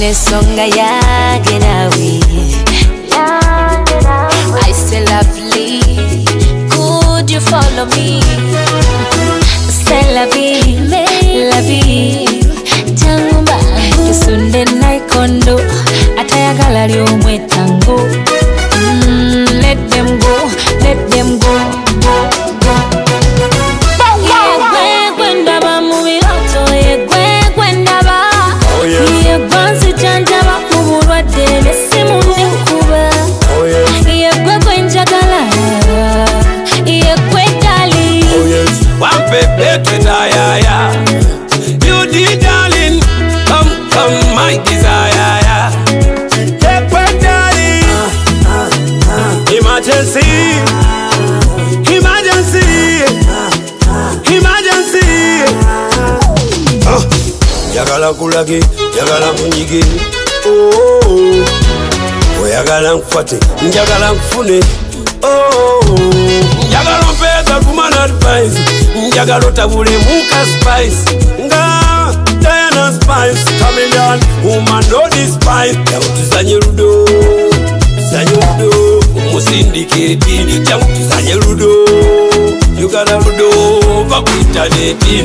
songa yage nawe. I say lovely, could you follow me? Say la vie, tangumba kisunde naikondo atayagala lyomwe tango. Let them go, let them go, go. Yegwe gwendaba mu biroto, yegwe gwendaba. Yegwe nzijanjaba mu bulwadde n'essimu n'enkuba. Yegwe gwenjagala, yegwe dali. Wampepe twetayaya, you the darling, come my desire. Yegwe dali, emergency, emergency, emergency. Yagala kulage, yagala kunyige. Oyagala nkwate, njagala nkufune. Njagala mpeza kumana advice, njagala otabule muka spice. Nga Diana Spice, chameleon, woman no despise. Jangu tuzanye ludo, tuzanye ludo. Musindiketi, jangu tuzanye ludo. Yugala ludo, baku interneti.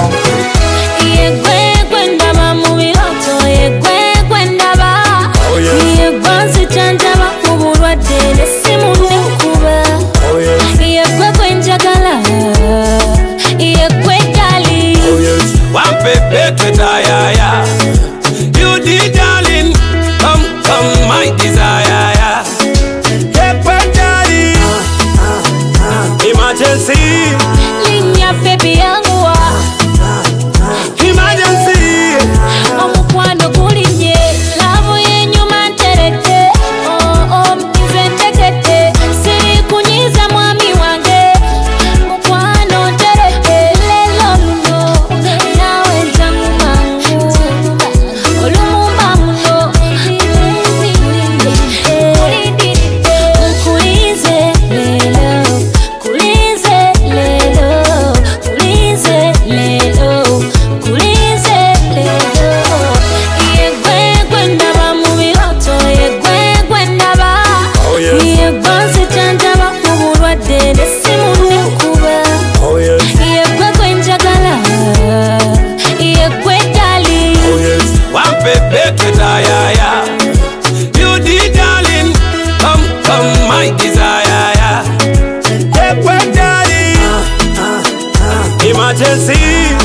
Yegwe gwendaba mu biroto, yegwe gwendaba. Yegwe nzijanjaba mu bulwadde n'essimu n'enkuba. Yegwe gwenjagala, yegwe dali. Wampepe twetayaya, you the darling, come my desire. Yegwe dali, emergency, Linya baby yanguwa, emergency. omukwano gulinye, laavu y'ennyuma nterette. Nze ntekette, siri kunyiza mwami wange. Mukwano nterette, leero luno naawe ntanguma olumumba muno. Nkulize leero, kulize leero, kulize leero, kulize leero. Yegwe gwendaba mu biroto, yegwe gwendaba. Yegwe nzijanjaba mu bulwadde n'essimu n'enkuba. Yegwe gwenjagala, yegwe dali. Wampepe twetayaya, you the darling, come my desire. Yegwe dali, emergency.